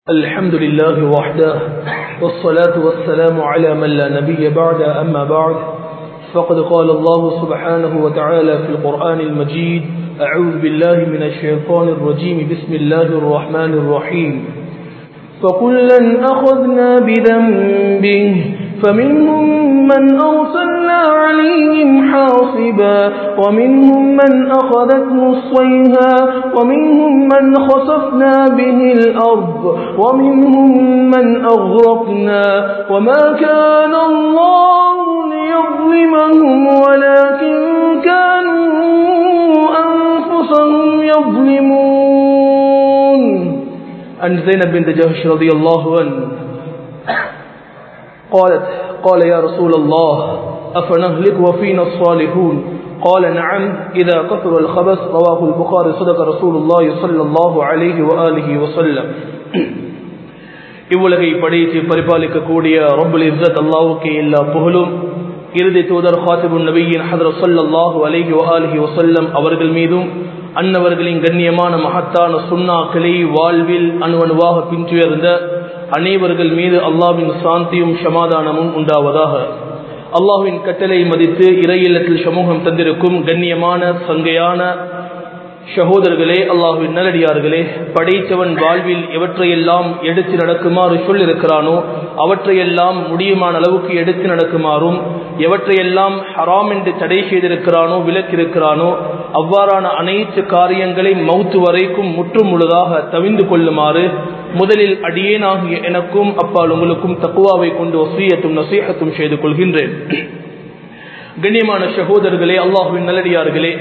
الحمد لله وحده والصلاة والسلام على من لا نبي بعد أما بعد فقد قال الله سبحانه وتعالى في القرآن المجيد أعوذ بالله من الشيطان الرجيم بسم الله الرحمن الرحيم فكلا أخذنا بذنبه فمنهم من أرسلنا عليهم حاصبا ومنهم من أخذته الصيحة ومنهم من خسفنا به الأرض ومنهم من أغرقنا وما كان الله ليظلمهم ولكن كانوا أنفسهم يظلمون. عن زينب بنت جحش رضي الله عنه قال يا رسول الله أفنهلك وفينا الصالحون قال نعم إذا كثر الخبث رواه البخاري صدق رسول الله صلى الله عليه وآله وسلم. இவ்வுலகை படைத்து பரிபாலிக்கக்கூடிய ரப்புல் இஸ்ஸத் அல்லாஹ்வுக்கு எல்லா புகழும், இறுதி தூதர் காத்திபுன் நபியின் ஹதரத் ஸல்லல்லாஹு அலைஹி வஆலிஹி வஸல்லம் அவர்கள் மீதும் அன்னவர்களின் கண்ணியமான மகத்தான சுன்னாக்களை வாழ்வில் அணுவணுவாக பின்துயர்ந்த அனைவர்கள் மீது அல்லாஹ்வின் சாந்தியும் சமாதானமும் உண்டாவதாக. அல்லாஹ்வின் கட்டளை மதித்து இறையில்லத்தில் சமூகம் தந்திருக்கும் கண்ணியமான சங்கையான சகோதரர்களே, அல்லாஹ்வின் நல்லடியார்களே, படைத்தவன் வாழ்வில் எவற்றையெல்லாம் எடுத்து நடக்குமாறு சொல்லிருக்கிறானோ அவற்றையெல்லாம் முடியுமான அளவுக்கு எடுத்து நடக்குமாறும், எவற்றையெல்லாம் ஹராம் என்று தடை செய்திருக்கிறானோ விலக்கிருக்கிறானோ அவ்வாறான அனைத்து காரியங்களை மௌத்து வரைக்கும் முற்றும் முழுதாக தவிந்து கொள்ளுமாறு முதலில் அடியேனாகிய எனக்கும் அப்பால் உங்களுக்கும் தக்வாவை கொண்டு வசியத்தும் நசீஹத்தும் செய்து கொள்கின்றேன். கண்ணியமான சகோதரர்களே, அல்லாஹ்வின் நல்லடியார்களே,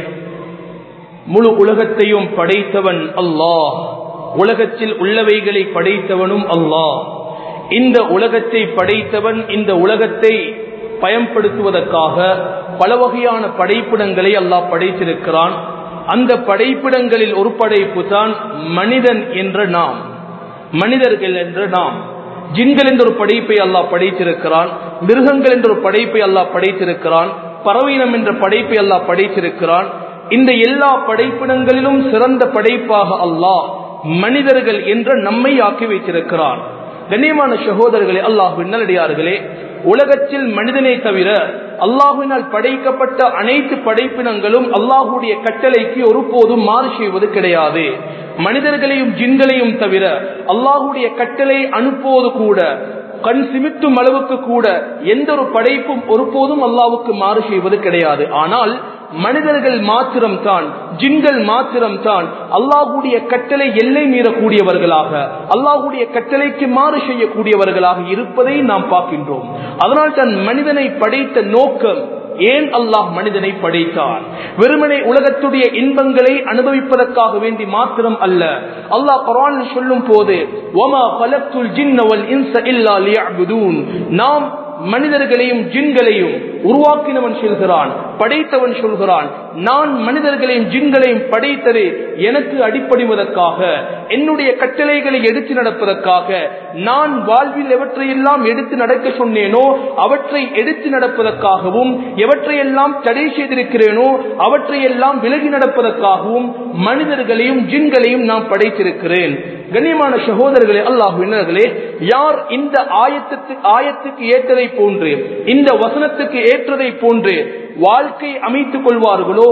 முழு உலகத்தையும் படைத்தவன் அல்லாஹ், உலகத்தில் உள்ளவைகளை படைத்தவனும் அல்லாஹ். இந்த உலகத்தை படைத்தவன் இந்த உலகத்தை பயன்படுத்துவதற்காக பல வகையான படைப்பிடங்களை அல்லாஹ் படைத்திருக்கிறான். அந்த படைப்பிடங்களில் ஒரு படைப்பு தான் மனிதன் என்ற நாம், மனிதர்கள் என்ற நாம். ஜின்கள் என்ற ஒரு படைப்பை அல்லாஹ் படைத்திருக்கிறான், மிருகங்கள் என்ற ஒரு படைப்பை அல்லாஹ் படைத்திருக்கிறான், பறவையினம் என்ற படைப்பை அல்லாஹ் படைத்திருக்கிறான். இந்த எல்லா படைப்பிடங்களிலும் சிறந்த படைப்பாக அல்லாஹ் மனிதர்கள் என்ற நம்மை ஆக்கி வைத்திருக்கிறான். கண்ணியமான சகோதரர்களே, அல்லாஹ்வின் நல்லடியார்களே, உலகத்தில் மனிதனை தவிர அல்லாஹ்வினால் படைக்கப்பட்ட அனைத்து படைப்பினங்களும் அல்லாஹ்வுடைய கட்டளைக்கு ஒருபோதும் மாறு செய்வது கிடையாது. மனிதர்களையும் ஜின்களையும் தவிர அல்லாஹ்வுடைய கட்டளை அனுப்புவது கூட, கண் சிமிட்டும் அளவுக்கு கூட எந்த ஒரு படைப்பும் ஒருபோதும் அல்லாஹ்வுக்கு மாறு செய்வது கிடையாது. ஆனால் மனிதர்கள் மாத்திரம்தான், ஜின்கள் மாத்திரம்தான் அல்லாஹ்வுடைய கட்டளை எல்லை மீறக்கூடியவர்களாக, அல்லாஹ்வுடைய கட்டளைக்கு மாறு செய்யக்கூடியவர்களாக இருப்பதை நாம் பார்க்கின்றோம். அதனால் தான் மனிதனை படைத்த நோக்கம், ஏன் அல்லாஹ் மனிதனை படைத்தான்? வெறுமனே உலகத்துடைய இன்பங்களை அனுபவிப்பதற்காக வேண்டி மாத்திரம் அல்ல. அல்லாஹ் குர்ஆனில் சொல்லும் போது வமா கலக்துல் ஜின்ன வல் இன்ஸ இல்லா லியஅ்புதூன், நாம் மனிதர்களையும் ஜின்களையும் உருவாக்கினவன் சொல்கிறான், படைத்தவன் சொல்கிறான், நான் மனிதர்களையும் ஜின்களையும் படைத்தது எனக்கு அடிப்படைவதற்காக, என்னுடைய கட்டளைகளை எடுத்து நடப்பதற்காக. நான் வாழ்வில் எவற்றையெல்லாம் எடுத்து நடக்க சொன்னேனோ அவற்றை எடுத்து நடப்பதற்காகவும், எவற்றையெல்லாம் தடை செய்திருக்கிறேனோ அவற்றையெல்லாம் விலகி நடப்பதற்காகவும் மனிதர்களையும் ஜின்களையும் நான் படைத்திருக்கிறேன். கண்ணியமான சகோதரர்களே, அல்லாஹ்வினர்களே, யார் இந்த ஆயத்துக்கு ஏற்றதை போன்று, இந்த வசனத்துக்கு ஏற்றதை போன்று வாழ்க்கை அமைத்துக் கொள்வார்களோ,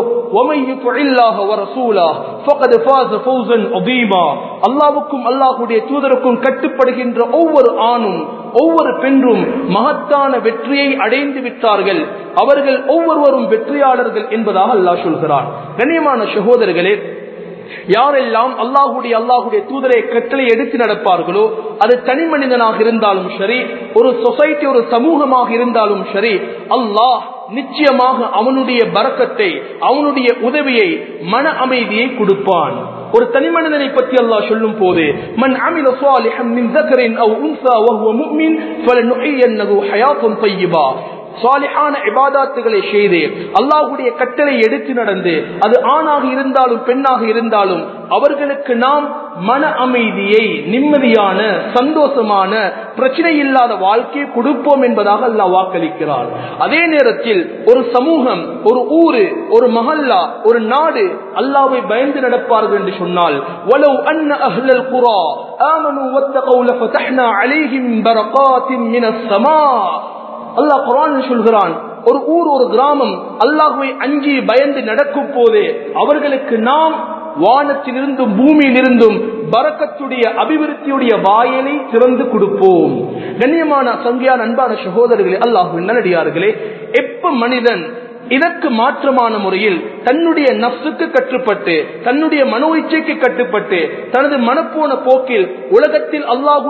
அல்லாஹ்வுக்கும் அல்லாஹ்வுடைய தூதருக்கும் கட்டுப்படுகின்ற ஒவ்வொரு ஆணும் ஒவ்வொரு பெண்ணும் மகத்தான வெற்றியை அடைந்து விட்டார்கள், அவர்கள் ஒவ்வொருவரும் வெற்றியாளர்கள் என்பதாக அல்லாஹ் சொல்கிறார். கண்ணியமான சகோதரர்களே, யாரெல்லாம் அல்லாஹ்வுடைய தூதரை கட்டளை எடுத்து நடப்பார்களோ, அது தனி மனிதனாக இருந்தாலும் சரி, ஒரு சொசைட்டி, ஒரு சமூகமாக இருந்தாலும் சரி, அல்லாஹ் நிச்சயமாக அவனுடைய பரக்கத்தை, அவனுடைய உதவியை, மன அமைதியை கொடுப்பான். ஒரு தனி மனிதனை பற்றி அல்லாஹ் சொல்லும் போது, மன் அமில ஸாலிஹன் மின் ஸக்கரின் அவ் உன்ஸா வஹுவ முஃமின் ஃபலனுஹ்யின்னஹு ஹயாத்தன் தய்யிபா, சாலிஹான இபாதத்துகளை செய்து அல்லாஹ்வுடைய கட்டளை எடுத்து நடந்து, அது ஆணாக இருந்தாலும் பெண்ணாக இருந்தாலும் அவர்களுக்கு நாம் மன அமைதியை, நிம்மதியான, சந்தோஷமான, பிரச்சனை இல்லாத வாழ்க்கையை கொடுப்போம் என்பதாக அல்லாஹ் வாக்களிக்கிறார். அதே நேரத்தில் ஒரு சமூகம், ஒரு ஊரு, ஒரு மஹல்லா, ஒரு நாடு அல்லாஹ்வை பயந்து நடப்பார்கள் என்று சொன்னால், வலவ் அன்ன அஹ்லல் குரா ஆமனூ வத்தகூ லஃபதஹ்னா அலைஹிம் பரகாத்தின் மினஸ் ஸமா. அல்லாஹ் குர்ஆனில் சொல்கிறான், ஒரு ஊர், ஒரு கிராமம் அல்லாஹ்வை அஞ்சி பயந்து நடக்கும் போது அவர்களுக்கு நாம் வானத்திலிருந்தும் பூமியிலிருந்தும் பரக்கத்துடைய, அபிவிருத்தியுடைய வாயிலை திறந்து கொடுப்போம். கண்ணியமான சங்கையான அன்பான சகோதரர்களே, அல்லாஹ்வின் நல்லடியார்களே, எப்ப மனிதன் இதற்கு மாற்றமான முறையில் தன்னுடைய நஃப்ஸுக்கு கட்டுப்பட்டு, தன்னுடைய மனோ இச்சைக்கு கட்டுப்பட்டு, தனது மனப்போன போக்கில் உலகத்தில்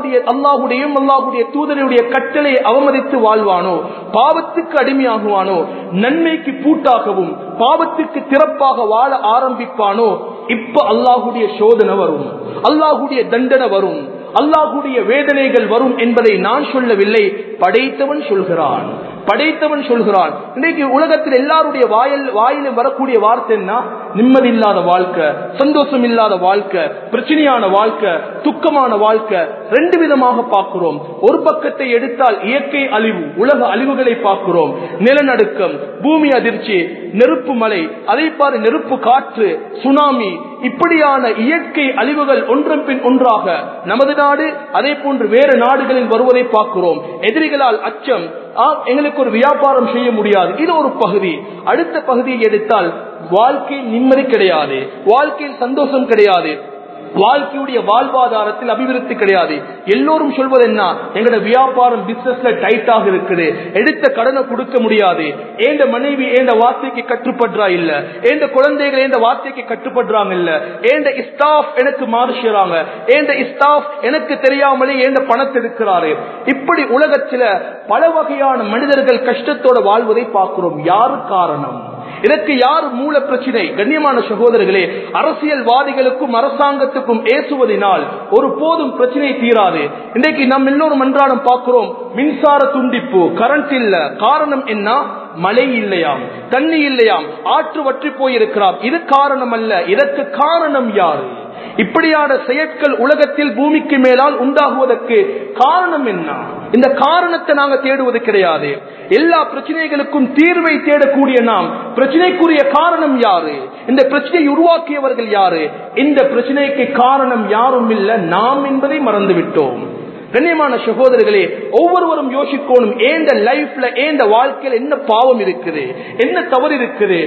அல்லாஹுடைய தூதருடைய கட்டளை அவமதித்து வாழ்வானோ, பாவத்துக்கு அடிமையாகுவானோ, நன்மைக்கு பூட்டாகவும் பாவத்துக்கு திறப்பாக வாழ ஆரம்பிப்பானோ, இப்ப அல்லாஹுடைய சோதனை வரும், அல்லாஹுடைய தண்டனை வரும், அல்லாஹுடைய வேதனைகள் வரும் என்பதை நான் சொல்லவில்லை, படைத்தவன் சொல்கிறான். படைத்தவன் சொல்கிறான். இன்னைக்கு உலகத்தில் எல்லாருடைய வாயிலும் வரக்கூடிய வார்த்தை என்ன? நிம்மதி இல்லாத வாழ்க்கை, சந்தோஷம் இல்லாத வாழ்க்கை, பிரச்சனையான வாழ்க்கை, துக்கமான வாழ்க்கை. ரெண்டு விதமாக பார்க்கிறோம். ஒரு பக்கத்தை எடுத்தால் இயற்கை அழிவு, உலக அழிவுகளை பார்க்கிறோம். நிலநடுக்கம், பூமி அதிர்ச்சி, நெருப்பு மழை, அதை பாரு, நெருப்பு காற்று, சுனாமி, இப்படியான இயற்கை அழிவுகள் ஒன்றன் பின் ஒன்றாக நமது நாடு, அதே போன்று வேறு நாடுகளில் வருவதை பார்க்கிறோம். எதிரிகளால் அச்சம், எங்களுக்கு ஒரு வியாபாரம் செய்ய முடியாது, இது ஒரு பகுதி. அடுத்த பகுதியை எடுத்தால் வாழ்க்கையில் நிம்மதி கிடையாது, வாழ்க்கையில் சந்தோஷம் கிடையாது, வாழ்க்கையுடைய வாழ்வாதாரத்தில் அபிவிருத்தி கிடையாது. எல்லோரும் சொல்வது என்ன? எங்கட வியாபாரம் பிசினஸ்ல டைட்டாக இருக்குது, எடுத்த கடனை கொடுக்க முடியாது, ஏண்ட மனைவி ஏண்ட வார்த்தைக்கு கட்டுப்படுறா இல்ல, ஏண்ட குழந்தைகள் ஏண்ட வார்த்தைக்கு கட்டுப்படுறாங்க இல்ல, ஏண்ட ஸ்டாஃப் எனக்கு மாறுறாங்க, ஏண்ட ஸ்டாஃப் எனக்கு தெரியாமலே ஏண்ட பணத்தை எடுக்கிறாரு. இப்படி உலகத்துல பல வகையான மனிதர்கள் கஷ்டத்தோட வாழ்வதை பார்க்கிறோம். யாரு காரணம்? இதற்கு யார் மூல பிரச்சனை? கண்ணியமான சகோதரர்களே, அரசியல்வாதிகளுக்கும் அரசாங்கத்துக்கும் ஏசுவதனால் ஒரு போதும் பிரச்சனை தீராது. இன்றைக்கு நாம் எல்லோரும் அன்றாடம் பார்க்கிறோம், மின்சார துண்டிப்பு, கரண்ட் இல்ல. காரணம் என்ன? மழை இல்லையாம், தண்ணி இல்லையாம், ஆற்று வற்றி போயிருக்கிறார். இது காரணம் அல்ல. இதற்கு காரணம் யாரு? இப்படியான செயற்கள் உலகத்தில் பூமிக்கு மேலால் உண்டாகுவதற்கு காரணம் என்ன? இந்த காரணத்தை நாங்க தேடுவது கிடையாது. எல்லா பிரச்சனைகளுக்கும் தீர்வை தேடக்கூடிய நாம், பிரச்சனைக்குரிய காரணம் யாரு, இந்த பிரச்சனையை உருவாக்கியவர்கள் யாரு, இந்த பிரச்சனைக்கு காரணம் யாரும் இல்ல, நாம் என்பதை மறந்துவிட்டோம். கண்ணியமான சகோதரர்களே, ஒவ்வொருவரும் யோசிக்கணும், ஏந்த லைஃப்ல, ஏந்த வாழ்க்கையில் என்ன பாவம் இருக்குது, என்ன தவறு இருக்குது.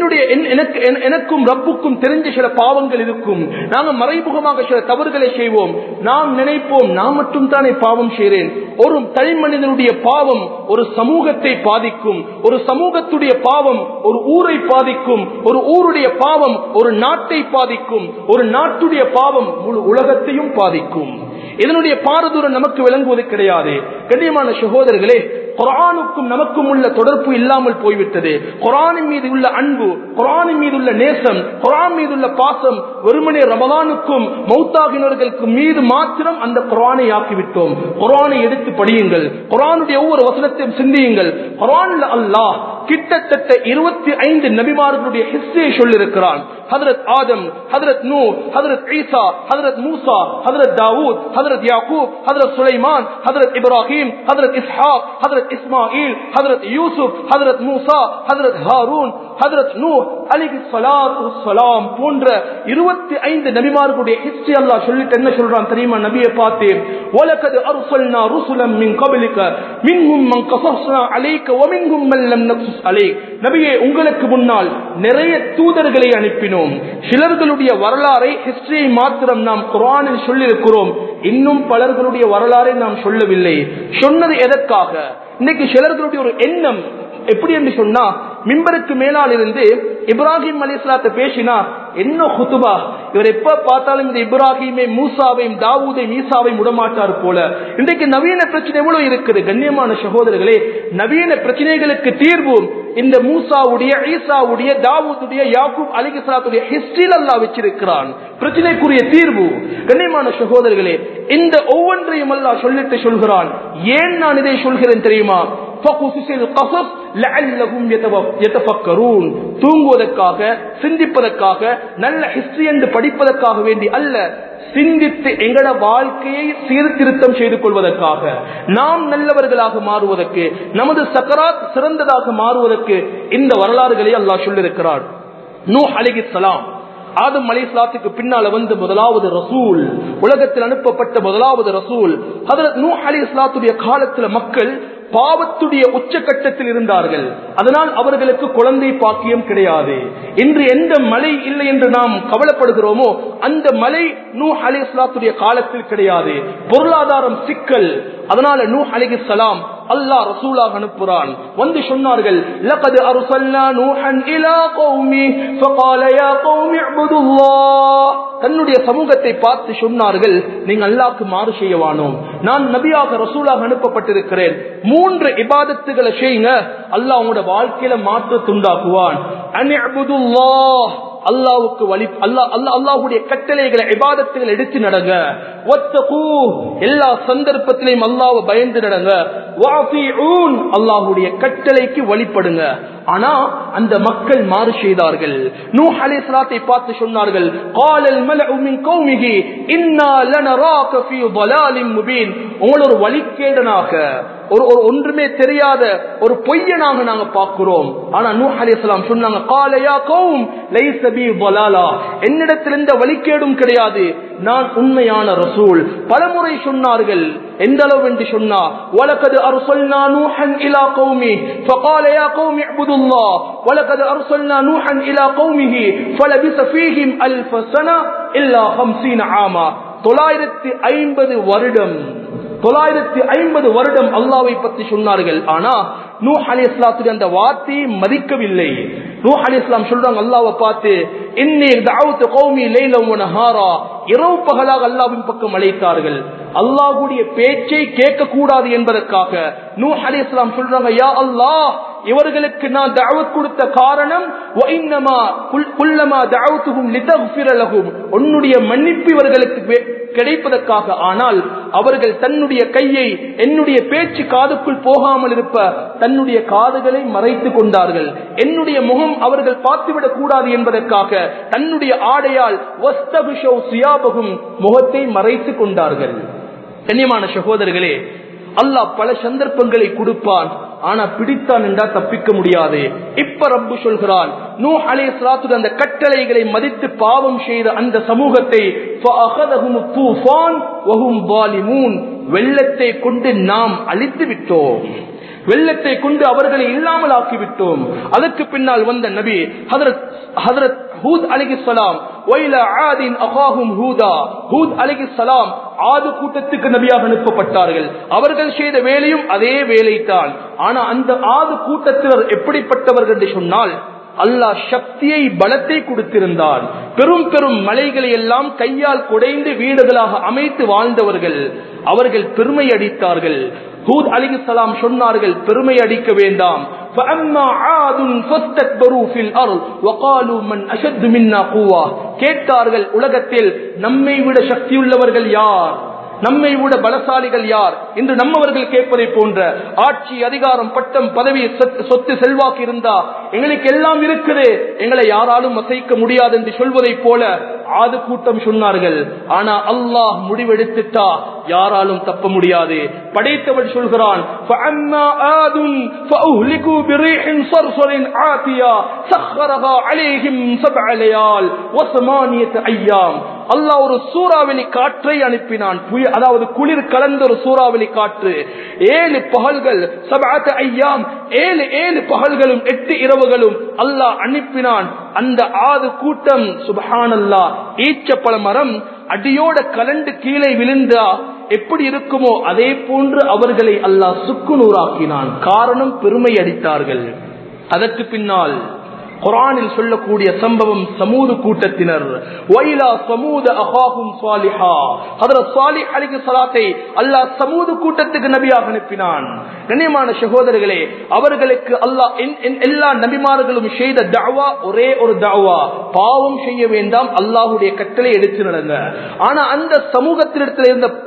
எனக்கும் ரப்புக்கும் தெரிஞ்ச சில பாவங்கள் இருக்கும். நாங்க மறைமுகமாக சில தவறுகளை செய்வோம். நாம் நினைப்போம், நான் மட்டும் தானே பாவம் செய்கிறேன். ஒரு தனி மனிதனுடைய பாவம் ஒரு சமூகத்தை பாதிக்கும், ஒரு சமூகத்துடைய பாவம் ஒரு ஊரை பாதிக்கும், ஒரு ஊருடைய பாவம் ஒரு நாட்டை பாதிக்கும், ஒரு நாட்டுடைய பாவம் முழு உலகத்தையும் பாதிக்கும். இதனுடைய பாரதூரம் நமக்கு விளங்குவது கிடையாது. கண்ணியமான சகோதரர்களே, குர்ஆனுக்கும் நமக்கும் உள்ள தொடர்பு இல்லாமல் போய்விட்டது. குர்ஆனின் மீது உள்ள அன்பு, குர்ஆனின் மீது உள்ள நேசம், குர்ஆன் மீது உள்ள பாசம் வெறுமனே ரமலானுக்கும் மௌத்தாகினர்களுக்கு மீது மாத்திரம் அந்த குர்ஆனை ஆக்கிவிட்டோம். குர்ஆனை எடுத்து படியுங்கள், குர்ஆனுடைய ஒவ்வொரு வசனத்தையும் சிந்தியுங்கள். குர்ஆன்ல அல்லாஹ் கிட்டத்தட்ட 25 நபிமார்களுடைய ஹிஸ்டரியை சொல்லியிருக்கிறான். ஹஜ்ரத் ஆதம், ஹஜ்ரத் நூஹ், ஹஜ்ரத் ஈசா, ஹஜ்ரத் மூசா, ஹஜ்ரத் தாவூத், ஹஜ்ரத் யாக்கூப், ஹஜ்ரத் சுலைமான், ஹஜ்ரத் இப்ராஹிம், ஹஜ்ரத் இஸ்ஹாக், ஹஜ்ரத் இஸ்மாயில், ஹஜ்ரத் யூசுப், ஹஜ்ரத் மூசா, ஹஜ்ரத் ஹாரூன், ஹஜ்ரத் நூஹ் அலைஹிஸ்ஸலாத்து வஸ்ஸலாம் போன்ற 25 நபிமார்களுடைய ஹிஸ்டரி அல்லாஹ் சொல்லிட்டு என்ன சொல்றான் தெரியுமா? நபியை பார்த்து, வலகத் அர்ஸல்னா ருசுலம் மின் கப்லிக மின்ஹும் மன் கஸஸ்னா அலைக வ மின்ஹும் மன் லம் நக்ஸஸ் அலைக். நபியே, உங்களுக்கு முன்னால் நிறைய தூதர்களை அனுப்பினோம். சிலர்களுடைய வரலாறை, ஹிஸ்டரியை மாத்திரம் நாம் குர்ஆனில் சொல்லியிருக்கிறோம். இன்னும் பலர்களுடைய வரலாறை நாம் சொல்லவில்லை. சொன்னது எதற்காக? இன்னைக்கு சிலர்களுடைய ஒரு எண்ணம் எப்படி என்று சொன்னா, மிம்பருக்கு மேலால் இருந்து இப்ராஹிம் அலைஹிஸ்ஸலாத்தை பேசினா என்ன குத்துபா, இவர் எப்ப பார்த்தாலும் இந்த இப்ராஹிமை, மூசாவையும், தாவூதையும், ஈசாவையும் விடமாட்டார் போல. இன்றைக்கு நவீன பிரச்சனை எவ்வளவு இருக்குது. கண்ணியமான சகோதரர்களே, நவீன பிரச்சனைகளுக்கு தீர்வு இந்த மூசாவுடைய, ஈசாவுடைய, தாவூதுடைய, யாக்கூப் அலைஹிஸ்ஸலாத்துடைய ஹிஸ்டரியில் அல்லாஹ் வச்சிருக்கிறான். பிரச்சனைக்குரிய தீர்வு. கண்ணியமான சகோதரர்களே, இந்த ஒவ்வொன்றையும் அல்லாஹ் சொல்லிட்டு சொல்கிறான். ஏன் நான் இதை சொல்கிறேன் தெரியுமா? ஃபகுஸில் கஸஸ் லஅல்லஹும் யதஃபக்கரூன். தூங்குவதற்காக, சிந்திப்பதற்காக, நல்ல ஹிஸ்டரி என்று படிப்பதற்காக வேண்டி அல்ல, சிந்தித்து எங்கட வாழ்க்கையை சீர்திருத்தம் செய்து கொள்வதற்காக, நாம் நல்லவர்களாக மாறுவதற்கு, நமது சக்கராத் சிறந்ததாக மாறுவதற்கு இந்த வரலாறுகளை அல்லாஹ் சொல்லியிருக்கிறார். நூஹ் அலைஹிஸ்ஸலாம் ஆதம் அலைஹிஸ்ஸலாத்துக்கு பின்னால வந்து முதலாவது ரசூல், உலகத்தில் அனுப்பப்பட்ட முதலாவது ரசூல். ஹஜ்ரத் நூஹ் அலைஹிஸ்ஸலாத்துடைய காலத்துல மக்கள் பாவத்துடைய உச்சகட்டத்தில் இருந்தார்கள். அதனால் அவர்களுக்கு குழந்தை பாக்கியம் கிடையாது. இன்று எந்த மழை இல்லை என்று நாம் கவலைப்படுகிறோமோ அந்த மழை நூஹ் அலைஹிஸ்ஸலாத்துடைய காலத்தில் கிடையாது. பொருளாதாரம் சிக்கல். அதனால நூஹ் அலைஹிஸ்ஸலாம் அல்லாஹ் ரசூலாக அனுப்புறான். வந்து சொன்னார்கள், லகத் அர்சல்னா நூஹன் இலா கௌமி ஃபகால யா கௌமி இஅ்புதுல்லாஹ். தன்னுடைய சமூகத்தை பார்த்து சொன்னார்கள், நீங்க அல்லாஹ்க்கு மாறு செய்யவானோ, நான் நபியாக ரசூலாக அனுப்பப்பட்டிருக்கிறேன். 3 இபாதத்துகளை செய்யுங்க, அல்லாஹ் உங்களோட வாழ்க்கையில மாற்றத்தை உண்டாக்குவான். அன்இஅ்புதுல்லாஹ், அல்லாஹ்வுக்கு வழி, அல்லாஹ்வுடைய கட்டளைகளை இபாதத்துகளை எடுத்து நடங்க. வத்தகூ, எல்லா சந்தர்ப்பத்திலையும் அல்லாஹ்வை பயந்து நடங்க. வஅதீஊன், அல்லாஹ்வுடைய கட்டளைக்கு வழிபடுங்க. ஆனா அந்த மக்கள் மாறு செய்தார்கள். நூஹ் அலைஹிஸ்ஸலாத்தை பார்த்து சொன்னார்கள், காலல் மலஉ மின் கௌமிஹி இன்னா லனராக ஃபீ ضلالٍ முபீன். உங்களை ஒரு வழிகேடனாக, ஒரு ஒன்றுமே தெரியாத ஒரு பொய்யனாக நாங்க பார்க்கிறோம். ஆனா நூஹ் அலைஹிஸ்ஸலாம் சொன்னாங்க, கால யா கௌம் லைஸ பீ ضلالا, என்னிடத்தில் எந்த வழிகேடும் கிடையாது, நான் உண்மையான ரசூல். பலமுறை சொன்னார்கள். எந்த அளவு என்று சொன்னா, வலகத் அர்சல்னா நூஹன் இலா கௌமி ஃபகால யா கௌமி இஅ்புதுல்லாஹ் வலகத் அர்சல்னா நூஹன் இலா கௌமிஹி ஃபலபிஸ ஃபீஹிம் அல்ஃப ஸன இல்லா 50 ஆமா. 950 வருடம், 950 வருடம் அல்லாஹ்வை பற்றி சொன்னார்கள். ஆனா நூஹ் அலைஹிஸ்ஸலாத்துடைய அந்த வார்த்தையை மதிக்கவில்லை. நூஹ் அலைஹிஸ்ஸலாம் சொல்றாங்க அல்லாஹ்வை பார்த்து, இன்னி தஅவுது கௌமி லைலன் வ நஹாரா, இரவு பகலாக அல்லாஹ்வின் பக்கம் அழைத்தார்கள். அல்லாஹ்வுடைய பேச்சை கேட்க கூடாது என்பதற்காக நூஹ் அலைஹிஸ்ஸலாம் சொல்றாங்க, யா அல்லாஹ், இவர்களுக்கு நான் தஅவத் கொடுத்த காரணம் வ இன்னமா குல்லமா தஅவுதுஹும் லிதக்ஃபிர லஹும், உன்னுடைய மன்னிப்பு இவர்களுக்கு கிடைப்பதற்காக. ஆனால் அவர்கள் தன்னுடைய கையை என்னுடைய பேச்சு காதுக்குள் போகாமல் இருப்ப தன்னுடைய காதுகளை மறைத்துக் கொண்டார்கள். என்னுடைய முகம் அவர்கள் பார்த்துவிடக் கூடாது என்பதற்காக தன்னுடைய ஆடையால் வஸ்தபிஷௌ சியாபஹும், முகத்தை மறைத்துக் கொண்டார்கள். கண்ணியமான சகோதரர்களே, அல்லாஹ் பல சந்தர்ப்பங்களை கொடுப்பான். ஆனா பிடித்தான் என்றா தப்பிக்க முடியாது. இப்ப ரப்பு சொல்கிறான், நூஹ் அலைஹிஸ்ஸலாத்துடைய அந்த கட்டளைகளை மதித்து பாவம் செய்த அந்த சமூகத்தை ஃபஅഖதஹும் தூஃபான் வஹும் ஸாலிமூன், வெள்ளத்தை கொண்டு நாம் அழித்து விட்டோம், வெள்ளத்தை கொண்டு அவர்களை இல்லாமல் ஆக்கிவிட்டோம். அதற்கு பின்னால் வந்த நபி ஹஜ்ரத் ஹூத் அலைஹிஸ்ஸலாம், வைலா ஆதின் அகாஹும் ஹூதா, ஹூத் அலைஹிஸ்ஸலாம் ஆது கூட்டத்துக்கு நபியாக அனுப்பப்பட்டார்கள். அவர்கள் செய்த வேலையும் அதே வேலைத்தான். ஆனா அந்த ஆது கூட்டத்தினர் எப்படிப்பட்டவர்கள் என்று சொன்னால், அல்லாஹ் சக்தியை, பலத்தை கொடுத்திருந்தான். பெரும் பெரும் மலைகளை எல்லாம் கையால் குடைந்து வீடுகளாக அமைத்து வாழ்ந்தவர்கள். அவர்கள் பெருமை அடித்தார்கள். ஹூத் அலைஹிஸ்ஸலாம் சொன்னார்கள், பெருமை அடிக்க வேண்டாம். கேட்டார்கள், உலகத்தில் நம்மை விட சக்தியுள்ளவர்கள் யார், நம்மை விட பலசாலிகள் யார் என்று நம்மவர்கள் கேட்பதை போன்ற ஆட்சி, அதிகாரம், பட்டம், பதவி, சொத்து, செல்வாக்கு இருந்தா எங்களுக்கு எல்லாம் இருக்குது, எங்களை யாராலும் அசைக்க முடியாது என்று சொல்வதை போல ஆது கூட்டம் சொன்னார்கள். ஆனா அல்லாஹ் முடிவெடுத்துட்டா யாராலும் தப்ப முடியாது. படைத்தவன் சொல்கிறான், அல்லாஹ் ஒரு சூறாவளி காற்றை அனுப்பினான். அதாவது குளிர் கலந்த ஒரு சூறாவளி காற்று. 7 பகல்கள், 7 ஐயாம், 7 பகல்களும் 8 இரவுகளும் அல்லாஹ் அனுப்பினான். அந்த ஆது கூட்டம் சுப்ஹானல்லாஹ், ஈச்சப்பழ மரம் அடியோட கலண்டு கீழே விழுந்தா எப்படி இருக்குமோ அதே போன்று அவர்களை அல்லாஹ் சுக்குநூறாக்கினான். காரணம், பெருமை அடித்தார்கள். அதற்கு பின்னால் குர்ஆனில் சொல்லக்கூடிய சம்பவம் சமூது கூட்டத்தினர். வைலா சமூத அகாஹும் ஸாலிஹா, ஹஜ்ரத் ஸாலிஹ் அலைஹிஸ்ஸலாத்தை அல்லாஹ் சமூது கூட்டத்துக்கு நபியாக அனுப்பினான். கண்ணியமான சகோதரர்களே, அவர்களுக்கு அல்லாஹ் எல்லா நபிமார்களும் செய்த தஅவா ஒரே ஒரு தஅவா, பாவம் செய்ய வேண்டாம், அல்லாஹ்வுடைய கட்டளை எடுத்து நடங்க. ஆனா அந்த சமூகத்திலிருந்து இருந்த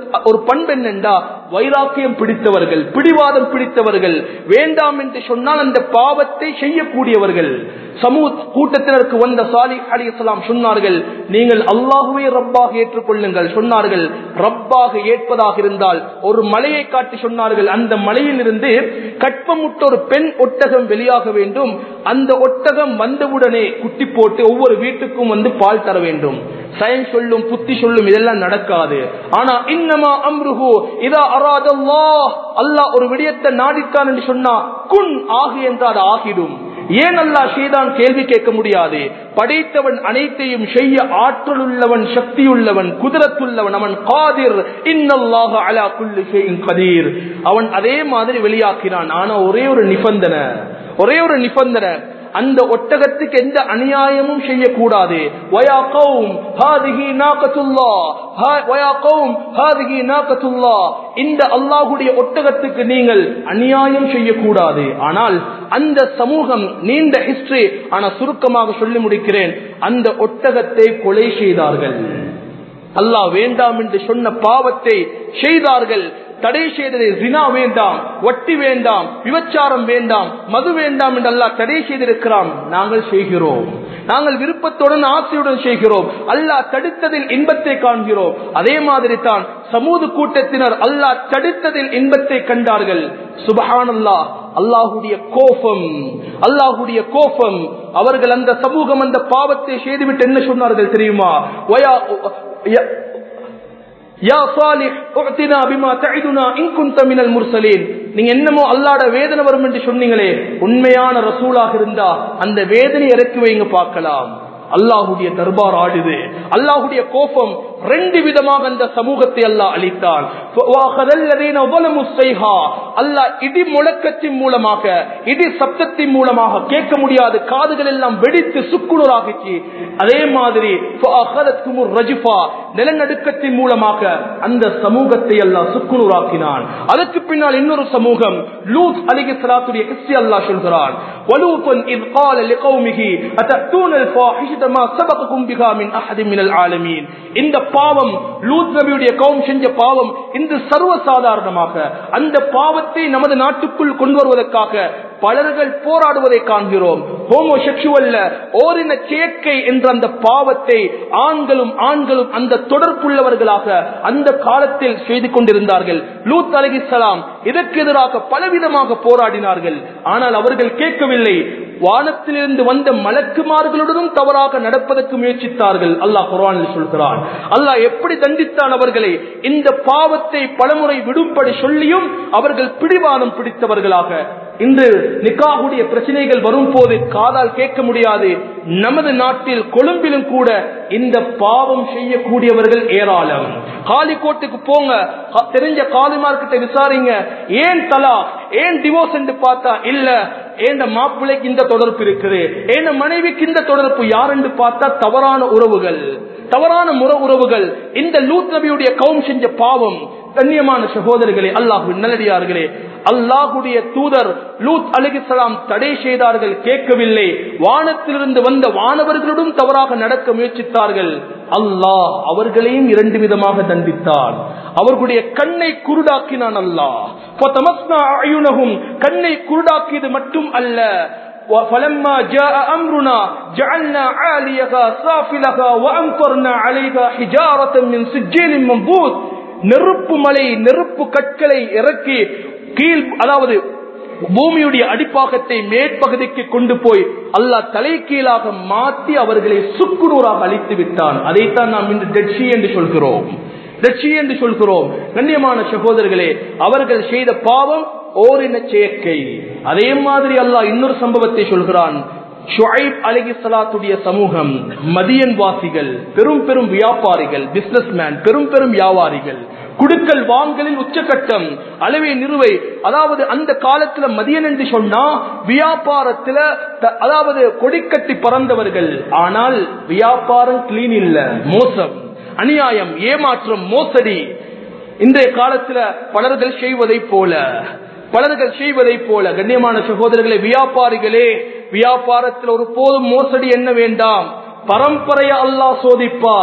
ஒரு பண்பு என்னென்றா வைராக்கியம் பிடித்தவர்கள், பிடிவாதம் பிடித்தவர்கள், வேண்டாம் என்று சொன்னால் அந்த பாவத்தை செய்யக்கூடியவர்கள். சமூக கூட்டத்தினருக்கு வந்த சாலிஹ் அலைஹிஸ்ஸலாம் சொன்னார்கள், நீங்கள் அல்லாஹ்வை ரப்பாக ஏற்றுக்கொள்ளுங்கள். சொன்னார்கள், ரப்பாக ஏற்பதாக இருந்தால் ஒரு மலையை காட்டி சொன்னார்கள், அந்த மலையில் இருந்து கற்பமுட்ட ஒரு பெண் ஒட்டகம் வெளியாக வேண்டும். அந்த ஒட்டகம் வந்தவுடனே குட்டி போட்டு ஒவ்வொரு வீட்டுக்கும் வந்து பால் தர வேண்டும். சயின்ஸ் சொல்லும், புத்தி சொல்லும், இதெல்லாம் நடக்காது. ஆனா இன்னமா அம்ருஹு இதா அராதல்லாஹ், அல்லாஹ் ஒரு விடயத்தை நாடித்தான் என்று சொன்னா குன் ஆகு என்றால் ஆகிடும். ஏன் அல்லாஹ் செய்தான் கேள்வி கேட்க முடியாது. படைத்தவன் அனைத்தையும் செய்ய ஆற்றல் உள்ளவன், சக்தியுள்ளவன், குதிரத்துள்ளவன், அவன் காதிர். இன்னல்லாஹு அலா குல்லி ஷைஇன் கதீர். அவன் அதே மாதிரி வெளியாக்கினான். ஆனா ஒரே ஒரு நிபந்தனை, அந்த ஒட்டகத்துக்கு எந்த அநியாயமும் செய்யக்கூடாது. வயா கௌம் ஹாதிஹி நாகத்துல்லாஹ், வயா கௌம் ஹாதிஹி நாகத்துல்லாஹ், இந்த அல்லாஹ்வுடைய ஒட்டகத்துக்கு நீங்கள் அநியாயம் செய்யக்கூடாது. ஆனால் அந்த சமூகம் நீண்ட ஹிஸ்டரி, ஆனா சுருக்கமாக சொல்லி முடிக்கிறேன். அந்த ஒட்டகத்தை கொலை செய்தார்கள். அல்லாஹ் வேண்டாம் என்று சொன்ன பாவத்தை செய்தார்கள். தடை செய்தது ஜினா வேண்டாம், வட்டி வேண்டாம், விபச்சாரம் வேண்டாம், மது வேண்டாம் என்று அல்லாஹ் தடை செய்திருக்கிறான். நாங்கள் செய்கிறோம், நாங்கள் விருப்பத்துடன் ஆசையுடன் செய்கிறோம். அல்லாஹ் தடுத்ததில் இன்பத்தை காண்கிறோம். அதே மாதிரி தான் சமூக கூட்டத்தினர் அல்லாஹ் தடுத்ததில் இன்பத்தை கண்டார்கள். சுப்ஹானல்லாஹ், அல்லாஹ்வுடைய கோபம். அவர்கள் அந்த சமூகம் அந்த பாவத்தை செய்துவிட்டு என்ன சொன்னார்கள் தெரியுமா? யா சாலிஹ் உஅதினா பிமா தஇதுனா இன் குன்த மினல் முர்சலீன். நீங்க என்னமோ அல்லாஹ்வுடைய வேதனை வரும் என்று சொன்னீங்களே, உண்மையான ரசூலாக இருந்தா அந்த வேதனை இறக்கி வைங்க பார்க்கலாம். அல்லாஹ்வுடைய தர்பார் ஆடுது. அல்லாஹ்வுடைய கோபம் ரெண்டு விதமாக அந்த சமூகத்தை அல்லாஹ் அளித்தான். அல்லாஹ் இடி முழக்கத்தின் மூலமாக, இடி சப்தத்தின் மூலமாக கேட்க முடியாது, காதுகள் எல்லாம் வெடித்து சுக்குநூறாகிச்சு. அதே மாதிரி நிலநடுக்கத்தின் மூலமாக அந்த சமூகத்தை அல்லாஹ் சுக்குநூறாக்கினான். அதற்கு பின்னால் இன்னொரு சமூகம், லூத் அலைஹிஸ்ஸலாத்துடைய கிஸ்ஸை அல்லாஹ் சொல்கிறான். வலூத் இஸ் قال لقومه اتاتون الفاحشه ما سبقكم بها من احد من العالمين. இந்த பாவம், லூத் நபியுடைய கௌம் செஞ்ச பாவம், இந்த சர்வ சாதாரணமாக அந்த பாவத்தை நமது நாட்டுக்குள் கொண்டு வருவதற்காக பலர்கள் போராடுவதை காண்கிறோம். ஹோமோசெக்சுவல்ல ஓரின சேர்க்கை என்ற அந்த பாவத்தை ஆண்களும் அந்த தொடர்புள்ளவர்களாக அந்த காலத்தில் செய்து கொண்டிருந்தார்கள். லூத் அலைஹிஸ்ஸலாம் இதற்கு எதிராக பலவிதமாக போராடினார்கள். ஆனால் அவர்கள் கேட்கவில்லை. வானத்திலிருந்து வந்த மலக்குமார்களுடனும் தவறாக நடப்பதற்கு முயற்சித்தார்கள். அல்லாஹ் குர்ஆனில் சொல்கிறான். அல்லாஹ் எப்படி தண்டித்தான் அவர்களை. இந்த பாவத்தை பலமுறை விடும்படி சொல்லியும் அவர்கள் பிடிவாதம் பிடித்தவர்களாக. இன்று நிக்காஹுடைய பிரச்சனைகள் வரும் போது காதால் கேட்க முடியாது. நமது நாட்டில் கொழும்பிலும் கூட இந்த பாவம் செய்யக்கூடியவர்கள் ஏராளம். காலிக்கோட்டுக்கு போங்க, தெரிஞ்ச காலிமார்கிட்ட விசாரிங்க, ஏன் தலாக், ஏன் டிவோர்ஸ் என்று பார்த்தா இல்ல ஏன் மாப்பிள்ளைக்கு இந்த தொடர்பு இருக்குது, ஏன் மனைவிக்கு இந்த தொடர்பு, யார் என்று பார்த்தா தவறான உறவுகள், தவறான உறவுகள். இந்த லூத் நபியுடைய கௌம் செஞ்ச பாவம். கண்ணியமான சகோதரர்களே, அல்லாஹ்வின் நல்லடியார்களே, அல்லாஹ்வுடைய தூதர் லூத் அலைஹிஸ்ஸலாம் தடை செய்தார்கள், கேட்கவில்லை. வானத்திலிருந்து வந்த வானவர்களுடன் தவறாக நடக்க முயற்சித்தார்கள். அல்லாஹ் அவர்களையும் இரண்டு விதமாக தண்டித்தான். அவர்களுடைய கண்ணை குருடாக்கினான். அல்லாஹ் கண்ணை குருடாக்கியது மட்டும் அல்ல, فلما جاء امرنا جعلنا عاليها سافلها وامطرنا عليها حجاره من سجيل منضود. நெருப்பு மலை, நெருப்பு கற்களை இறக்கி கீழ், அதாவது பூமியுடைய அடிப்பாகத்தை மேற்பகுதிக்கு கொண்டு போய் அல்லாஹ் தலை கீழாக மாற்றி அவர்களை சுக்குநூறாக அழித்து விட்டான். அதைத்தான் நாம் இன்று டெட் சீ என்று சொல்கிறோம். கண்ணியமான சகோதரர்களே, அவர்கள் செய்த பாவம் ஓரின சேர்க்கை. அதே மாதிரி அல்லாஹ் இன்னொரு சம்பவத்தை சொல்கிறான். ஷுஐப் அலைஹிஸ்ஸலாத்துடைய சமூகம், மதியன் வாசிகள், பெரும் பெரும் வியாபாரிகள், பிசினஸ்மேன், பெரும் பெரும் வியாபாரிகள், குடுக்கல் வாங்கலில் உச்சகட்டம், அளவை நிறுவை. அதாவது அந்த காலத்துல மதியன் என்று சொன்னா வியாபாரத்துல, அதாவது கொடிக்கட்டி பறந்தவர்கள். ஆனால் வியாபாரம் கிளீன் இல்ல, மோசம், அநியாயம், ஏமாற்றம், மோசடி. இன்றைய காலத்துல பலர்கள் செய்வதை போல கண்ணியமான சகோதரர்களே, வியாபாரிகளே, வியாபாரத்தில் ஒரு போதும் மோசடி என்ன வேண்டாம். பரம்பரையை அல்லாஹ் சோதிப்பான்.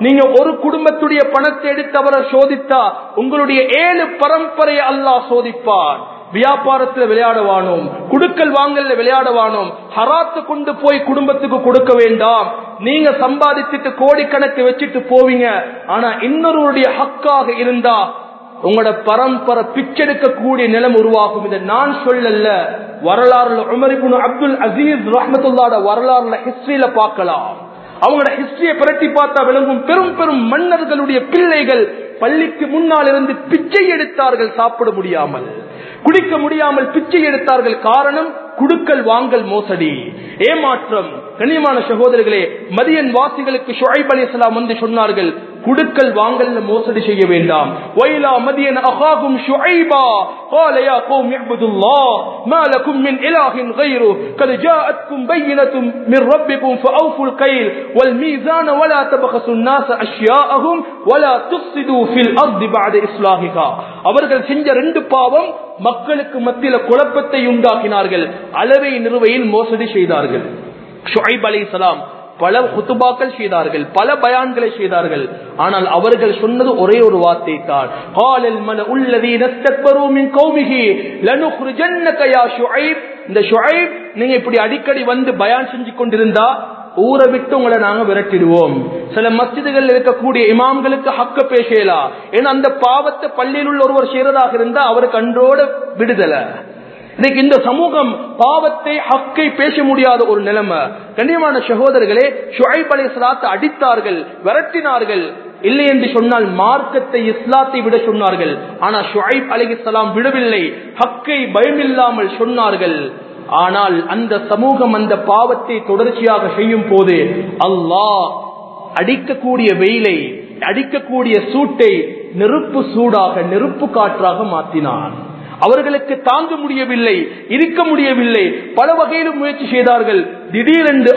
நீங்க ஒரு குடும்பத்துடைய பணத்தை எடுத்து அவரை சோதித்தா உங்களுடைய 7 பரம்பரையை அல்லாஹ் சோதிப்பார். வியாபாரத்தில் விளையாடவானோம், குடுக்கல் வாங்கல்ல விளையாடவானோம், ஹராத்து கொண்டு போய் குடும்பத்துக்கு கொடுக்க வேண்டாம். நீங்க சம்பாதிச்சுட்டு கோடிக்கணக்கு வச்சுட்டு போவீங்க. ஆனா இன்னொருடைய ஹக்காக இருந்தா உங்களோட பரம்பரை பிச்செடுக்கக்கூடிய நிலம் உருவாகும். இதை நான் சொல்லல, வரலாறுல உமர் இப்னு அப்துல் அசீஸ் ரஹ்மத்துல்லாஹி வரலாறுல ஹிஸ்டரியில பார்க்கலாம். அவங்களோட ஹிஸ்டரியை புரட்டி பார்த்தா விளங்கும். பெரும் பெரும் மன்னர்களுடைய பிள்ளைகள் பள்ளிக்கு முன்னால் இருந்து பிச்சை எடுத்தார்கள், சாப்பிட முடியாமல், குடிக்க முடியாமல் பிச்சை எடுத்தார்கள். காரணம் குடுக்கல் வாங்கல் மோசடி, ஏமாற்றம். கண்ணியமான சகோதரர்களே, மதியன் வாசிகளுக்கு ஷுஐப் அலைஹிஸ்ஸலாம் வந்து சொன்னார்கள், குடுக்கல் வாங்கல்ல மோசடி செய்ய வேண்டாம். வைலா மதியன் அகாகும் ஷுஐபா قال يا قوم اعبدوا الله ما لكم من اله غيره قد جاءتكم بينة من ربكم فاوفوا الكيل والميزان ولا تبخسوا الناس اشياءهم ولا تفسدوا في الارض بعد اصلاحها. அவர்கள் செஞ்ச 2 பாவம் மக்களுக்கு மத்தியில குழப்பத்தை உண்டாக்கினார்கள். அளவை நிறுவையில் மோசடி செய்தார்கள். ஷுஐப் அலைஹிஸ்ஸலாம் பல குத்துபாக்கள் செய்தார்கள், பல பயான்களை செய்தார்கள். ஆனால் அவர்கள் சொன்னது ஒரே ஒரு வார்த்தை தான், قالல் மலஉல்லதீன இஸ்தக்பரு மின் கௌமிஹி லனுக்ரிஜன்னக யா ஷுஐப். இந்த ஷுஐப், நீங்க இப்படி அடிக்கடி வந்து பயான் செஞ்சு கொண்டிருந்தா ஊரை விட்டு உங்களை நாங்க விரட்டிடுவோம். சில மஸ்ஜிதுகள் இருக்கக்கூடிய இமாம்களுக்கு ஹக்க பேசலாம். ஏன்னா அந்த பாவத்தை பள்ளியில் உள்ள ஒருவர் செய்யறதாக இருந்தா அவருக்கு அன்றோட விடுதலை. இன்னைக்கு இந்த சமூகம் பாவத்தை ஹக்கை பேச முடியாத ஒரு நிலைமை. கண்ணியமான சகோதரர்களே, ஷுஐப் அலைஹிஸ்ஸலாத்தை அடித்தார்கள், விரட்டினார்கள். இல்லை என்று சொன்னால் மார்க்கத்தை இஸ்லாத்தை விட சொன்னார்கள். ஆனா ஷுஐப் அலைஹிஸ்ஸலாம் விடவில்லை, ஹக்கை பயமில்லாமல் சொன்னார்கள். ஆனால் அந்த சமூகம் அந்த பாவத்தை தொடர்ச்சியாக செய்யும் போது அல்லாஹ் அடிக்கக்கூடிய வெயிலை, அடிக்கக்கூடிய சூட்டை நெருப்பு சூடாக, நெருப்பு காற்றாக மாற்றினான். அவர்களுக்கு தாங்க முடியவில்லை, இருக்க முடியவில்லை, பல வகையிலும் முயற்சி செய்தார்கள். திடீரென்று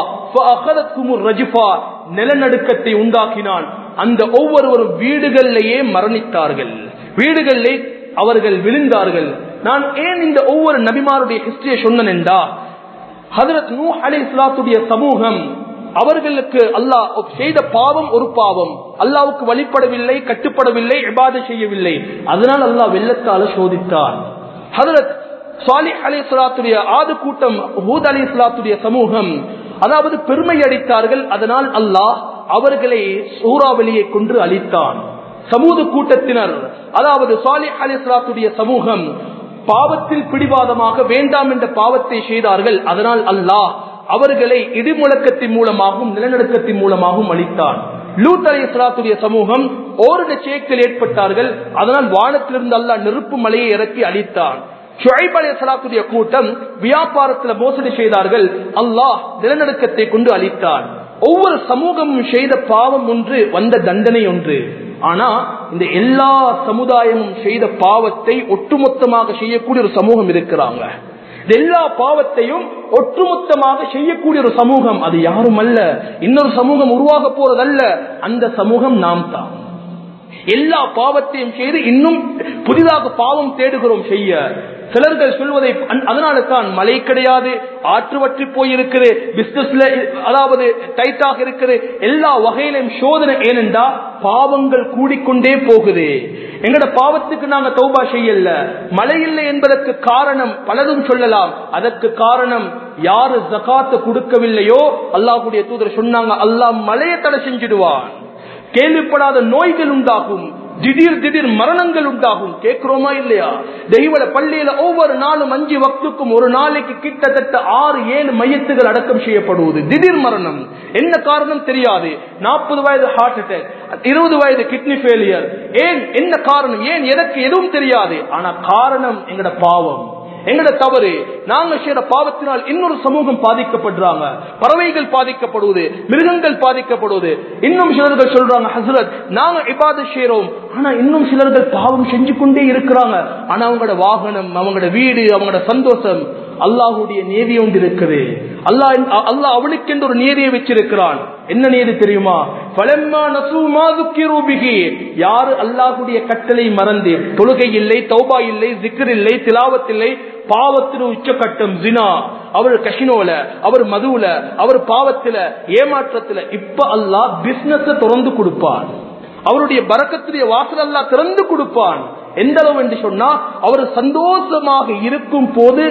அல்லாஹ் நிலநடுக்கத்தை உண்டாக்கினான். அந்த ஒவ்வொருவரும் வீடுகளிலேயே மரணித்தார்கள், வீடுகளிலே அவர்கள் விழுந்தார்கள். நான் ஏன் இந்த ஒவ்வொரு நபிமாருடைய ஹிஸ்டரியை சொன்னேன் என்றா, ஹஜ்ரத் நூஹ் அலைஹிஸ்ஸலாத்துடைய சமூகம், அவர்களுக்கு அல்லாஹ் செய்த பாவம் ஒரு பாவம், அல்லாஹ்வுக்கு வழிபடவில்லை, கட்டுப்படவில்லை, இபாதத் செய்யவில்லை. அதனால் அல்லாஹ் வெள்ளத்தால சோதித்தான். ஹஜ்ரத் சாலிஹ் அலைஹிஸ்ஸலாத்துடைய ஆது கூட்டம், ஹூத் அலைஹிஸ்ஸலாத்துடைய சமூகம், அதாவது பெருமை அடித்தார்கள். அதனால் அல்லாஹ் அவர்களை சூறாவளியை கொண்டு அழித்தான். சமூது கூட்டத்தினர், அதாவது சாலிஹ் அலைஹிஸ்ஸலாத்துடைய சமூகம் பாவத்தில் பிடிவாதமாக வேண்டாம் என்ற பாவத்தை செய்தார்கள். அதனால் அல்லாஹ் அவர்களை இடிமுழக்கத்தின் மூலமாகவும் நிலநடுக்கத்தின் மூலமாகவும் அளித்தான். லூத் அலைஹிஸ்ஸலாத்துடைய சமூகம் ஓரிட சேக்கில் ஏற்பட்டார்கள். அதனால் வானத்திலிருந்து அல்லாஹ் நெருப்பு மலையை இறக்கி அளித்தான். ஷுஐப் அலைஹிஸ்ஸலாத்துடைய கூட்டம் வியாபாரத்தில் மோசடி செய்தார்கள். அல்லாஹ் நிலநடுக்கத்தை கொண்டு அளித்தான். ஒவ்வொரு சமூகமும் செய்த பாவம் ஒன்று, வந்த தண்டனை ஒன்று. ஆனா இந்த எல்லா சமுதாயமும் செய்த பாவத்தை ஒட்டுமொத்தமாக செய்யக்கூடிய ஒரு சமூகம் இருக்கிறாங்க. எல்லா பாவத்தையும் ஒட்டுமொத்தமாக செய்யக்கூடிய ஒரு சமூகம், அது யாரும் அல்ல, இன்னொரு சமூகம் உருவாக போறதல்ல, அந்த சமூகம் நாம் தான். எல்லா பாவத்தையும் செய்து இன்னும் புதிதாக பாவம் தேடுகிறோம் செய்ய. சிலர்கள் சொல்வதை, அதனால தான் மழை கிடையாது, ஆற்று வற்றி போயிருக்கிறது, பிசினஸ்ல அதாவது டைட்டாக இருக்கிறது, எல்லா வகையிலும் சோதனை. ஏனென்றா பாவங்கள் கூடிக்கொண்டே போகுது. எங்கட பாவத்துக்கு நாங்க தௌபா செய்யல. மழை இல்லை என்பதற்கு காரணம் பலதும் சொல்லலாம். அதற்கு காரணம் யாரு ஜகாத்தை கொடுக்கவில்லையோ, அல்லாஹ்வுடைய தூதர் சொன்னாங்க, அல்லாஹ் மழையை தடை செஞ்சிடுவான். கேள்விப்படாத நோய்கள் உண்டாகும், திடீர் மரணங்கள் உண்டாகும். கேட்கிறோமா இல்லையா? தெய்வல பள்ளியில ஒவ்வொரு நாளும் 5 வக்துக்கும் ஒரு நாளைக்கு கிட்டத்தட்ட 6-7 மையத்துகள் அடக்கம் செய்யப்படுவது. திடீர் மரணம். என்ன காரணம் தெரியாது. 40 வயது ஹார்ட் அட்டாக், 20 வயது கிட்னி ஃபெயிலியர். ஏன், என்ன காரணம், ஏன், எதற்கு, எதுவும் தெரியாது. ஆனா காரணம் எங்கட பாவம், எங்கட தவறு. நாங்க செய்யற பாவத்தினால் இன்னொரு சமூகம் பாதிக்கப்படுறாங்க. பறவைகள் பாதிக்கப்படுவது, மிருகங்கள் பாதிக்கப்படுவது. இன்னும் சிலர்கள் சொல்றாங்க, ஹஸ்ரத் நாங்க இபாதத் செய்யறோம், ஆனா இன்னும் சிலர்கள் பாவம் செஞ்சு கொண்டே இருக்கிறாங்க. ஆனா அவங்களோட வாகனம், அவங்களோட வீடு, அவங்களோட சந்தோஷம், அல்லாஹ்வுடைய நீதி ஒன்று இருக்குது. அல்லாஹ் அவனுக்கு என்று ஒரு நீதியை வச்சிருக்கிறான். என்ன நீதி தெரியுமா? யாரு அல்லாஹ்வுடைய கட்டளை மறந்து, தொழுகை இல்லை, தௌபா இல்லை, ஜிக்ர் இல்லை, திலாவத் இல்லை, பாவத்தின் உச்சகட்டம் ஜினா, அவர் கஷினோல, அவர் மதுவுல, அவர் பாவத்தில, ஏமாற்றத்துல. இப்ப அல்லாஹ் பிசினஸ் திறந்து கொடுப்பான், அவருடைய பரக்கத்துடைய வாசல் அல்லாஹ் திறந்து கொடுப்பான். எந்த அளவு என்று சொன்னா, அவர் சந்தோஷமாக இருக்கும் போது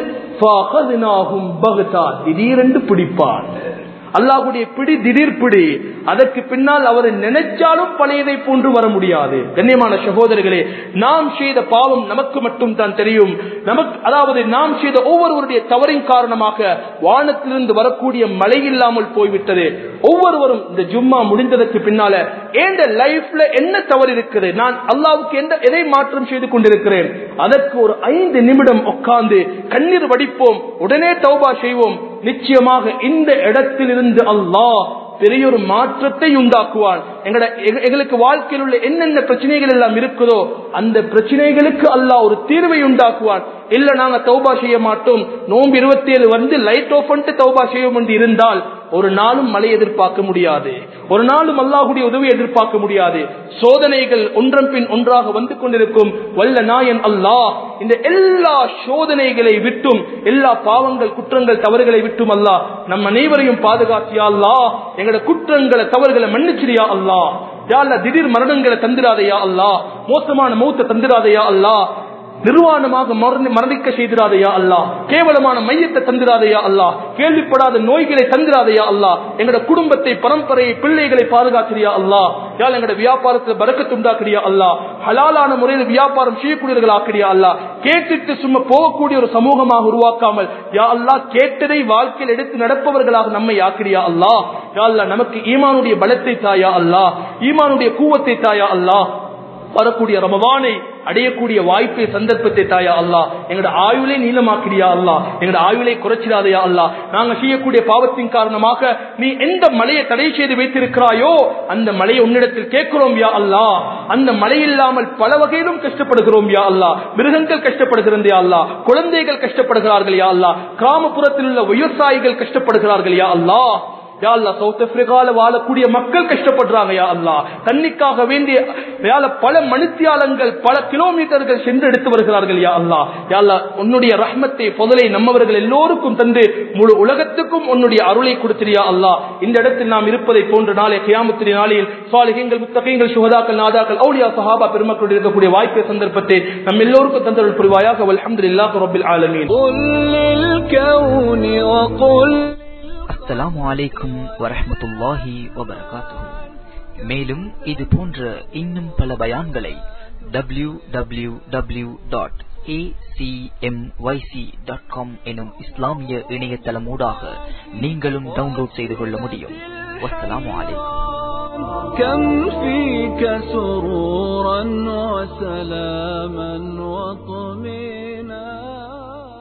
திடீரென்று பிடிப்பான். அல்லாஹ்வுடைய பிடி திடீர் பிடி. அதற்கு பின்னால் அவர் நினைச்சாலும் பழையதை போன்று வர முடியாது. கண்ணியமான சகோதரர்களே, நாம் செய்த பாவம் நமக்கு மட்டும் தான் தெரியும். நமக்கு, அதாவது நாம் செய்த ஒவ்வொருவருடைய தவறின் காரணமாக வானத்திலிருந்து வரக்கூடிய மழை இல்லாமல் போய்விட்டது. ஒவ்வொருவரும் இந்த ஜும்மா முடிந்ததற்கு பின்னால எந்த லைஃப்ல என்ன தவறு இருக்குது, நான் அல்லாஹ்வுக்கு எதை மாற்றம் செய்து கொண்டிருக்கிறேன், அதற்கு ஒரு 5 நிமிடம் உட்கார்ந்து கண்ணீர் வடிப்போம், உடனே தௌபா செய்வோம். நிச்சயமாக இந்த இடத்திலிருந்து அல்லாஹ் பெரிய ஒரு மாற்றத்தை உண்டாக்குவான். எங்களுக்கு வாழ்க்கையில் உள்ள என்னென்ன பிரச்சனைகள் எல்லாம் இருக்குதோ அந்த பிரச்சனைகளுக்கு அல்லாஹ் ஒரு தீர்வை உண்டாக்குவான். இல்ல நாங்க தௌபா செய்ய மாட்டோம், நோன்பு 27 வந்து லைட் ஆஃப் பண்ணிட்டு தௌபா செய்வோம் என்று இருந்தால் ஒரு நாளும் மழை எதிர்பார்க்க முடியாது, ஒரு நாளும் அல்லாஹ்வுடைய உதவி எதிர்பார்க்க முடியாது. சோதனைகள் ஒன்றன் பின் ஒன்றாக வந்து கொண்டிருக்கும். வல்ல நாயன் அல்லாஹ் இந்த எல்லா சோதனைகளை விட்டும், எல்லா பாவங்கள் குற்றங்கள் தவறுகளை விட்டும் அல்லாஹ் நம் அனைவரையும் பாதுகாத்தியா அல்லாஹ். எங்களோட குற்றங்களை தவறுகளை மன்னிச்சிரியா அல்லாஹ். யா அல்லாஹ், திடீர் மரணங்களை தந்திராதையா அல்லாஹ், மோசமான மௌத்தை தந்திராதையா அல்லாஹ், நிர்வாணமாக மரணிக்க செய்திராதையா அல்லாஹ், கேவலமான மையத்தை தந்திராதையா அல்லாஹ், கேள்விப்படாத நோய்களை தந்திராதையா அல்லாஹ். எங்களோட குடும்பத்தை, பரம்பரையை, பிள்ளைகளை பாதுகாக்கிறியா அல்லாஹ். யாழ் எங்களோட வியாபாரத்தில் பரக்கத்து உண்டாக்குறியா அல்லாஹ். ஹலாலான முறையில் வியாபாரம் செய்யக்கூடியவர்கள் ஆக்கிறியா அல்லாஹ். கேட்டுட்டு சும்மா போகக்கூடிய ஒரு சமூகமாக உருவாக்காமல் யா அல்லாஹ் கேட்டதை வாழ்க்கையில் எடுத்து நடப்பவர்களாக நம்மை ஆக்கிறியா அல்லாஹ். யா அல்லாஹ், நமக்கு ஈமானுடைய பலத்தை தாயா அல்லாஹ், ஈமானுடைய கூவத்தை தாயா அல்லாஹ். வரக்கூடிய ரமதானை அடையக்கூடிய வாய்ப்பை, சந்தர்ப்பத்தை தாயா அல்லாஹ். எங்களோட ஆயுளை நீளமாக்கிறியா அல்லாஹ், எங்களோட ஆயுளை குறைச்சிடாதையா அல்லாஹ். நாங்கள் செய்யக்கூடிய பாவத்தின் காரணமாக நீ எந்த மலையை தடை செய்து வைத்திருக்கிறாயோ அந்த மலையை உன்னிடத்தில் கேட்கிறோம் யா அல்லாஹ். அந்த மழை இல்லாமல் பல வகையிலும் கஷ்டப்படுகிறோம் யா அல்லாஹ். மிருகங்கள் கஷ்டப்படுகிறது யா அல்லாஹ், குழந்தைகள் கஷ்டப்படுகிறார்கள் யா அல்லாஹ், கிராமப்புறத்தில் உள்ள விவசாயிகள் கஷ்டப்படுகிறார்கள் யா அல்லாஹ். யா அல்லாஹ், சவுத் ஆப்பிரிக்கால வாழக்கூடிய மக்கள் கஷ்டப்படுறாங்க யா அல்லாஹ். தண்ணிக்காக வேண்டிய பல மணித்தியாலங்கள், பல கிலோமீட்டர்கள் சென்று எடுத்து வருகிறார்கள் யா அல்லாஹ். யா அல்லாஹ், உன்னுடைய ரஹ்மத்தை பொதலை நம்மவர்கள் எல்லோருக்கும் தந்து முழு உலகத்துக்கும் உன்னுடைய அருளை கொடுத்தியா அல்லாஹ். இந்த இடத்தில் நாம் இருப்பதை போன்ற நாளை கியாமத்துடைய நாளில் சாலிஹீன்கள், முத்தகீன்கள், சுஹதாக்கள், நாதாக்கள், அவுலியா, சஹாபா பெருமக்களோடு இருக்கக்கூடிய வாய்ப்பை, சந்தர்ப்பத்தை நம் எல்லோருக்கும் தந்தருள் புரிவாயாக. வல்ஹம்துலில்லாஹி ரப்பில் ஆலமீன். அஸ்ஸலாமு அலைக்கும் வரஹ்மத்துல்லாஹி வபரகாத்துஹு. மேலும் இது போன்ற இன்னும் பல பயான்களை www.acmyc.com எனும் இஸ்லாமிய இணையதளமூடாக நீங்களும் டவுன்லோட் செய்து கொள்ள முடியும். வஸ்ஸலாமு அலைக்கும். كم فيك سرورا وسلاما وطمئنا